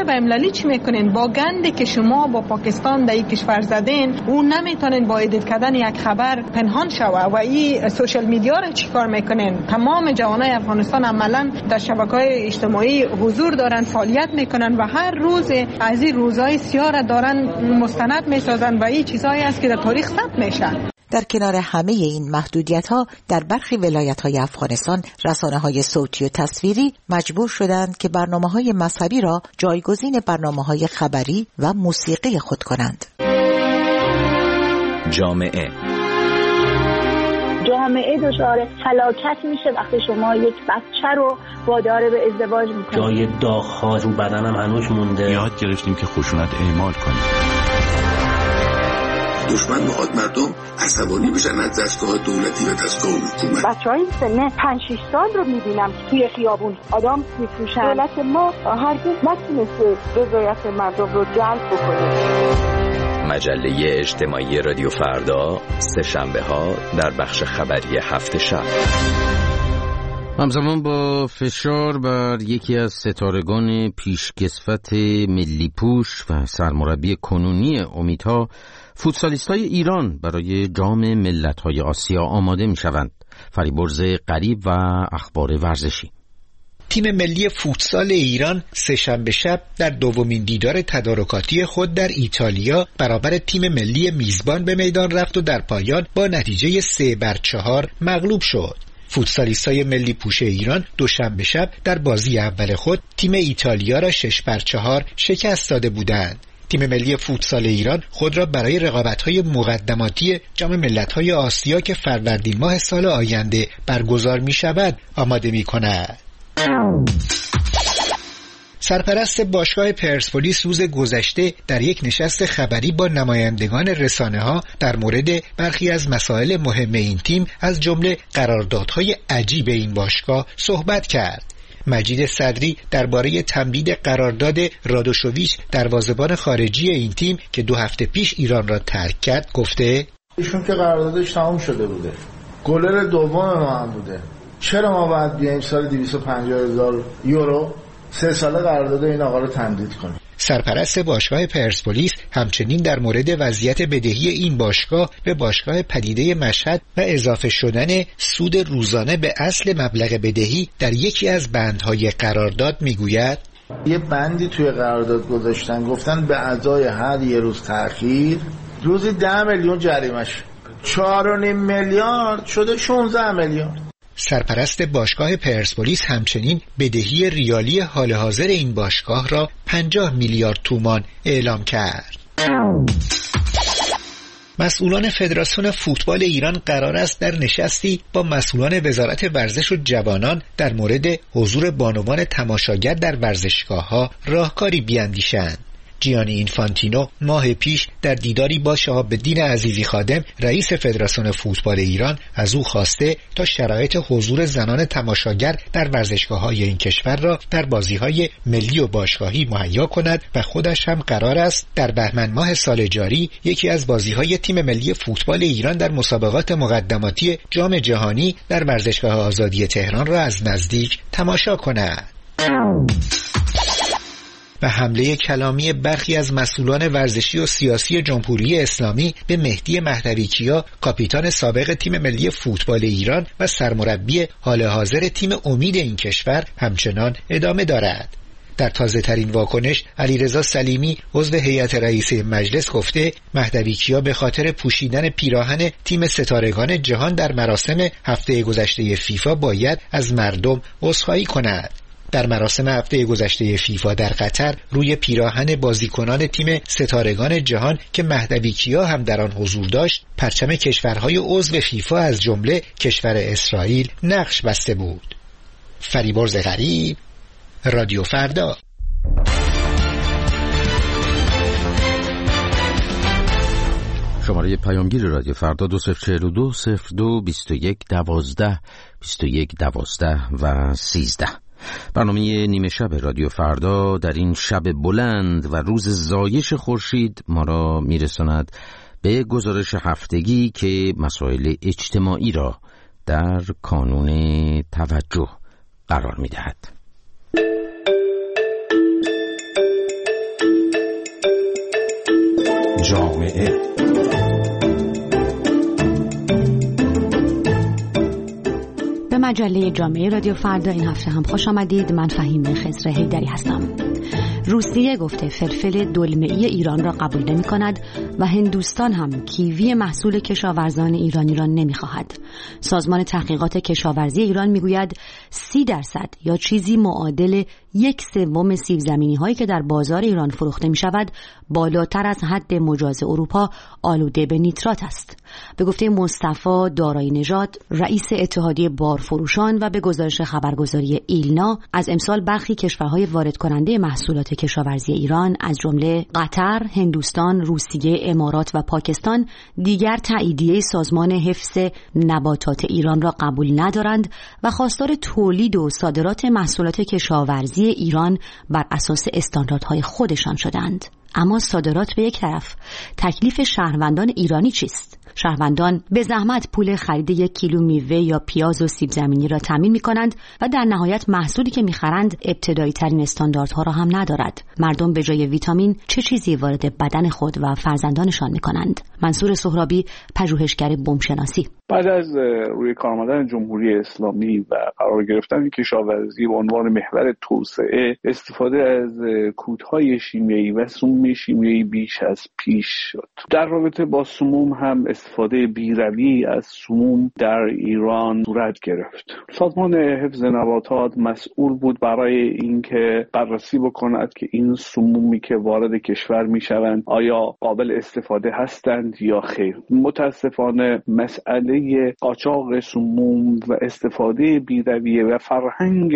المللی چی میکنین؟ با گندی که شما با پاکستان در این کشور زدین، اون نمیتونین با ایدیت کردن یک خبر پنهان شوه. و این سوشال میدیا رو چیکار میکنین؟ تمام جوانای افغانستان عملاً در شبکه‌های اجتماعی حضور دارن، فعالیت میکنن و هر روز از این روزهای سیاه را دارن مستند میسازن و این چیزایی است که در تاریخ ثبت میشه. در کنار همه این محدودیت‌ها در برخی ولایت‌های افغانستان رسانه‌های صوتی و تصویری مجبور شدند که برنامه‌های مذهبی را جایگزین برنامه‌های خبری و موسیقی خود کنند. جامعه دچار هلاکت میشه وقتی شما یک بچه رو وادار به ازدواج میکنید. جای داغ‌ها رو بدنم هنوز مونده. یاد گرفتیم که خشونت اعمال کنیم. دشمن میخواد مردم عصبانی بشن از دستگاه دولتی و دستگاه حکومت. بچهای سن 5-6 سال رو میبینم که توی خیابون آدم میفروشن. دولت ما هرگز نتونسته رضایت مردم رو جلب بکنه. مجله اجتماعی رادیو فردا سه شنبه ها در بخش خبری هفت شب. همزمان با فشار بر یکی از ستارگان پیشکسوت ملی پوش و سرمربی کنونی امیدها، فوتسالیستای ایران برای جام ملت‌های آسیا آماده می‌شوند. فریبرز غریب و اخبار ورزشی. تیم ملی فوتسال ایران سه‌شنبه شب در دومین دیدار تدارکاتی خود در ایتالیا برابر تیم ملی میزبان به میدان رفت و در پایان با نتیجه 3-4 مغلوب شد. فوتسالیستای ملی پوش ایران دوشنبه شب در بازی اول خود تیم ایتالیا را 6-4 شکست داده بودند. تیم ملی فوتسال ایران خود را برای رقابت‌های مقدماتی جام ملت‌های آسیا که فروردین ماه سال آینده برگزار می‌شود آماده می‌کند. سرپرست باشگاه پرسپولیس روز گذشته در یک نشست خبری با نمایندگان رسانه‌ها در مورد برخی از مسائل مهم این تیم از جمله قراردادهای عجیب این باشگاه صحبت کرد. مجید صدری درباره تمدید قرارداد رادوشوویچ دروازه‌بان خارجی این تیم که 2 هفته پیش ایران را ترک کرد گفته ایشون که قراردادش تمام شده بوده، گلر دوم ما هم بوده، چرا ما باید بیایم سال 250,000 یورو 3 ساله قرارداد این آقا رو تمدید کنیم؟ سرپرست باشگاه پرسپولیس همچنین در مورد وضعیت بدهی این باشگاه به باشگاه پدیده مشهد و اضافه شدن سود روزانه به اصل مبلغ بدهی در یکی از بندهای قرارداد میگوید یه بندی توی قرارداد گذاشتن، گفتن به ازای هر یه روز تأخیر روزی 10 میلیون جریمش، 4.5 میلیارد شده 16 میلیارد. سرپرست باشگاه پرسپولیس همچنین بدهی ریالی حال حاضر این باشگاه را 50 میلیارد تومان اعلام کرد. مسئولان فدراسیون فوتبال ایران قرار است در نشستی با مسئولان وزارت ورزش و جوانان در مورد حضور بانوان تماشاگر در ورزشگاه‌ها راهکاری بیاندیشند. جیانی اینفانتینو ماه پیش در دیداری با شهاب الدین عزیزی خادم رئیس فدراسیون فوتبال ایران از او خواسته تا شرایط حضور زنان تماشاگر در ورزشگاه‌های این کشور را در بازی‌های ملی و باشگاهی مهیا کند و خودش هم قرار است در بهمن ماه سال جاری یکی از بازی‌های تیم ملی فوتبال ایران در مسابقات مقدماتی جام جهانی در ورزشگاه آزادی تهران را از نزدیک تماشا کند. و حمله کلامی برخی از مسئولان ورزشی و سیاسی جمهوری اسلامی به مهدی مهدوی‌کیا کاپیتان سابق تیم ملی فوتبال ایران و سرمربی حال حاضر تیم امید این کشور همچنان ادامه دارد. در تازه ترین واکنش علیرضا سلیمی عضو هیئت رئیسه مجلس گفته مهدوی‌کیا به خاطر پوشیدن پیراهن تیم ستارگان جهان در مراسم هفته گذشته فیفا باید از مردم عذرخواهی کند. در مراسم هفته گذشته فیفا در قطر روی پیراهن بازیکنان تیم ستارگان جهان که مهدوی‌کیا هم در آن حضور داشت پرچم کشورهای عضو فیفا از جمله کشور اسرائیل نقش بسته بود. فریبرز غریب، رادیو فردا. شماره پیامگیر رادیو فردا 2042 02 21 12 21 12 و 13. برنامه نیمه شب رادیو فردا در این شب بلند و روز زایش خورشید ما را میرساند به گزارش هفتگی که مسائل اجتماعی را در کانون توجه قرار میدهد. جامعه. به مجله جامعه رادیو فردا این هفته هم خوش آمدید. من فهیم خضر حیدری هستم. روسیه گفته فلفل دلمه‌ای ایران را قبول نمی کند و هندوستان هم کیوی محصول کشاورزان ایرانی را نمی خواهد. سازمان تحقیقات کشاورزی ایران می گوید 30% یا چیزی معادل 1/3 سیب زمینی هایی که در بازار ایران فروخته می شود بالاتر از حد مجاز اروپا آلوده به نیترات است. به گفته مصطفی دارایی نژاد رئیس اتحادیه بارفروشان و به گزارش خبرگزاری ایلنا از امسال برخی کشورهای وارد کننده محصولات کشاورزی ایران از جمله قطر، هندوستان، روسیه، امارات و پاکستان دیگر تاییدیه سازمان حفظ نباتات ایران را قبول ندارند و خواستار تولید و صادرات محصولات کشاورزی ایران بر اساس استانداردهای خودشان شدند. اما صادرات به یک طرف، تکلیف شهروندان ایرانی چیست؟ شهروندان به زحمت پول خرید 1 کیلو میوه یا پیاز و سیب زمینی را تامین می‌کنند و در نهایت محصولی که می‌خرند ابتدایی ترین استانداردها را هم ندارد. مردم به جای ویتامین چه چیزی وارد بدن خود و فرزندانشان می‌کنند؟ منصور سهرابی، پژوهشگر بومشناسی: بعد از روی کار آمدن جمهوری اسلامی و قرار گرفتن کشاورزی به عنوان محور توسعه، استفاده از کودهای شیمیایی و سموم شیمیایی بیش از پیش شد. در رابطه با سموم هم استفاده بیروی از سموم در ایران صورت گرفت. سازمان حفظ نباتات مسئول بود برای اینکه بررسی بکند که این سمومی که وارد کشور میشوند آیا قابل استفاده هستند یا خیر. متاسفانه مسئله قاچاق سموم و استفاده بیرویه و فرهنگ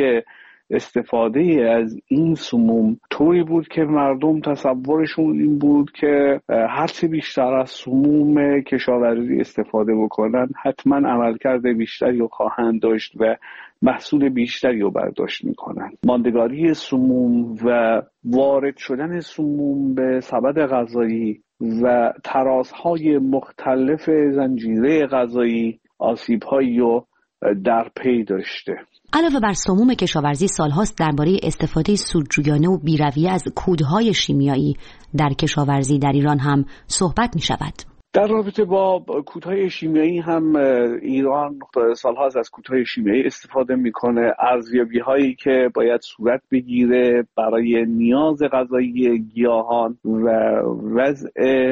استفاده از این سموم طوری بود که مردم تصورشون این بود که هرچه بیشتر از سموم کشاورزی استفاده بکنن حتما عملکرد بیشتری رو خواهند داشت و محصول بیشتری رو برداشت میکنن. ماندگاری سموم و وارد شدن سموم به سبد غذایی و ترازهای مختلف زنجیره غذایی آسیب‌هایی رو در پی داشته. علاوه بر سموم کشاورزی، سالهاست درباره استفاده سودجویانه و بیرویه از کودهای شیمیایی در کشاورزی در ایران هم صحبت می شود. در رابطه با کودهای شیمیایی هم ایران سالهاست از کودهای شیمیایی استفاده میکنه. ارزیابی‌هایی که باید صورت بگیره برای نیاز غذایی گیاهان و وضع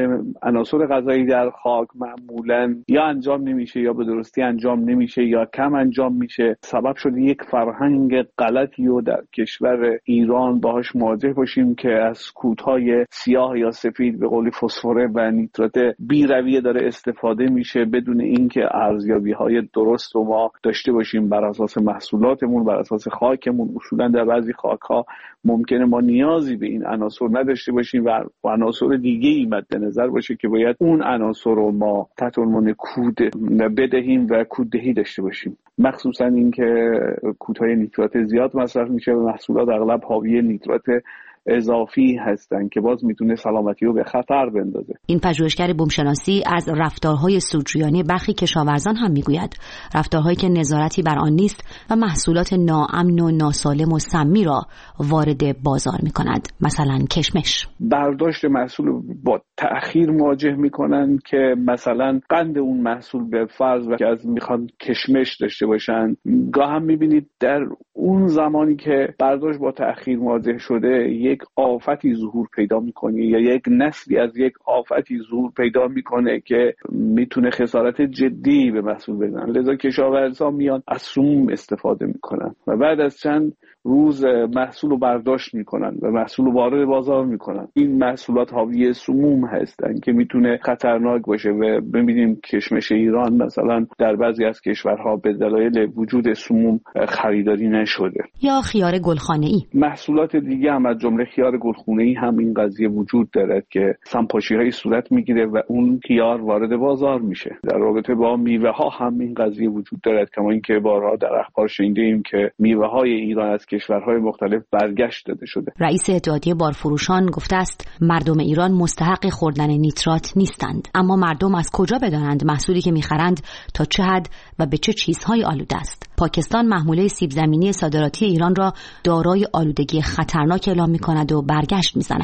عناصر غذایی در خاک معمولاً یا انجام نمیشه یا به درستی انجام نمیشه یا کم انجام میشه. سبب شده یک فرهنگ غلطی رو در کشور ایران باهاش مواجه باشیم که از کودهای سیاه یا سفید به قول فسفر و نیترات رویه داره استفاده میشه بدون اینکه ارزیابی‌های درست رو ما داشته باشیم بر اساس محصولاتمون، بر اساس خاکمون. اصولا در بعضی خاک‌ها ممکنه ما نیازی به این عناصر نداشته باشیم و عناصر دیگه‌ای مد نظر باشه که باید اون عناصر رو ما تحت عنوان کود بدهیم و کوددهی داشته باشیم. مخصوصا اینکه کودهای نیترات زیاد مصرف میشه و محصولات اغلب حاوی نیترات اضافی هستن که باز میتونه سلامتی رو به خطر بندازه. این پژوهشگر بومشناسی از رفتارهای سودجویانه برخی کشاورزان هم میگوید، رفتارهایی که نظارتی بر آن نیست و محصولات ناامن و ناسالم و سمی را وارد بازار میکند. مثلا کشمش. برداشت محصول با تأخیر مواجه میکنن که مثلا قند اون محصول به فرض که از میخوان کشمش داشته باشن، گاه هم میبینید در اون زمانی که برداشت با تأخیر مواجه شده یک آفتی ظهور پیدا میکنه یا یک نسلی از یک آفتی ظهور پیدا میکنه که میتونه خسارت جدی به محصول بزنه. لذا کشاورزا میان از سموم استفاده میکنن و بعد از چند روز محصول رو برداشت میکنن و محصول رو وارد بازار میکنن. این محصولات حاوی سموم هستن که میتونه خطرناک باشه و ببینیم کشمش ایران مثلا در بعضی از کشورها به دلایل وجود سموم خریداری نشده. یا خیار گلخانه‌ای. محصولات دیگه هم از جمله خیار گلخانه‌ای هم این قضیه وجود داره که سمپاشی‌های صورت میگیره و اون خیار وارد بازار میشه. در رابطه با میوه ها هم این قضیه وجود داره، کما اینکه بارها در اخبار شنیدیم که میوه های ایران از کشورهای مختلف برگشت داده شده. رئیس اتحادیه بارفروشان گفته است مردم ایران مستحق خوردن نیترات نیستند، اما مردم از کجا بدانند محصولی که میخرند تا چه حد و به چه چیزهای آلوده است؟ پاکستان محموله سیب زمینی صادراتی ایران را دارای آلودگی خطرناک اعلام می‌کند و برگشت می‌زند.